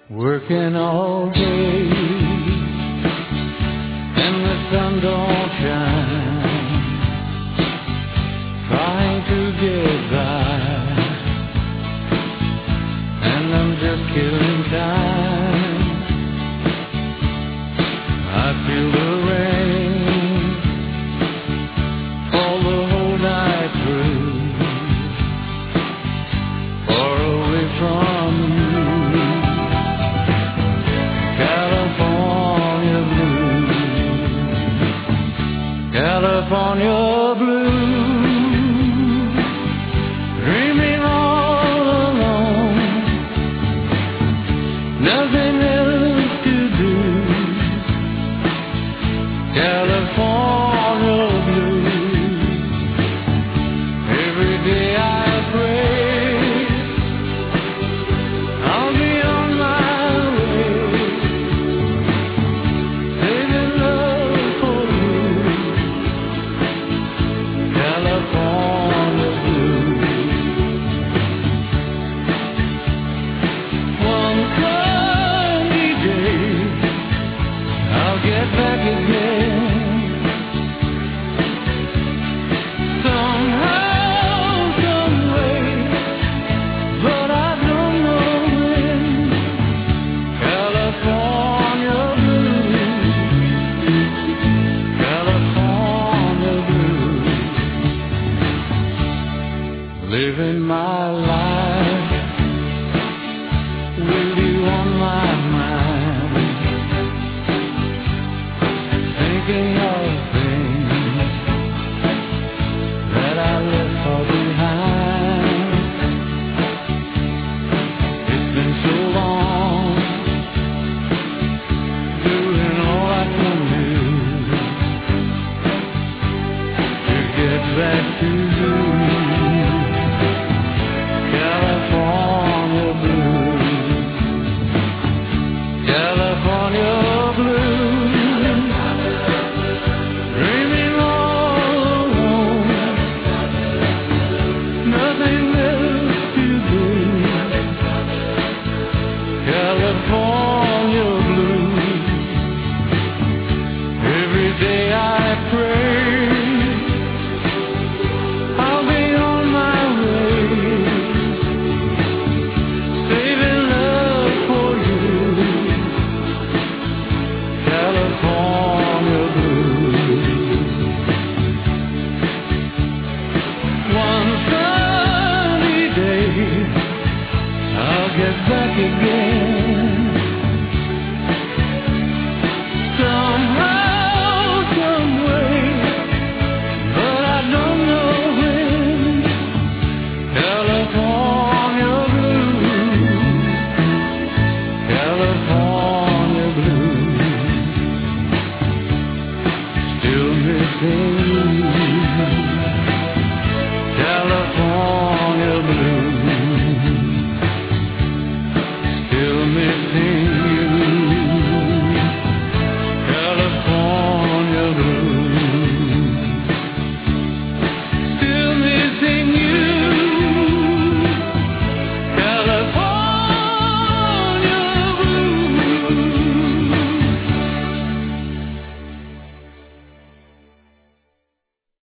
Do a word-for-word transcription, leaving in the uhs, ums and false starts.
Working all day and the sun don't shine, trying to get by, and I'm just killing time. I feel the rain fall the whole night through, far away from you. California blue, dreaming all alone, nothing else to do. California blue, every day I pray I'll be on my way, saving love for you. California blue. One sunny day I'll get back again, somehow, some way, but I don't know when. California blue, California blue, living my life with you on my mind, thinking of things that I left far behind. It's been so long, doing all I can do to get back to you. California blue, California blue, dreaming all alone, nothing else to do. California blue, every day I pray I'll be on my way, saving love for you. California blue. One sunny day I'll get back again.